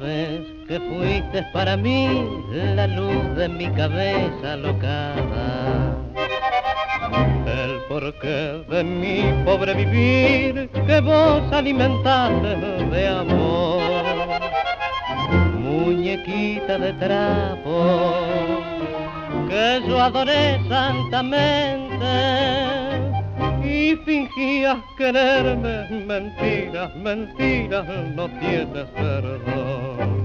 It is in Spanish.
vez que fuiste para mí la luz de mi cabeza alocada. El porqué de mi pobre vivir que vos alimentaste de amor. Muñequita de trapo que yo adoré santamente y fingías quererme, mentiras, mentiras, no tienes perdón.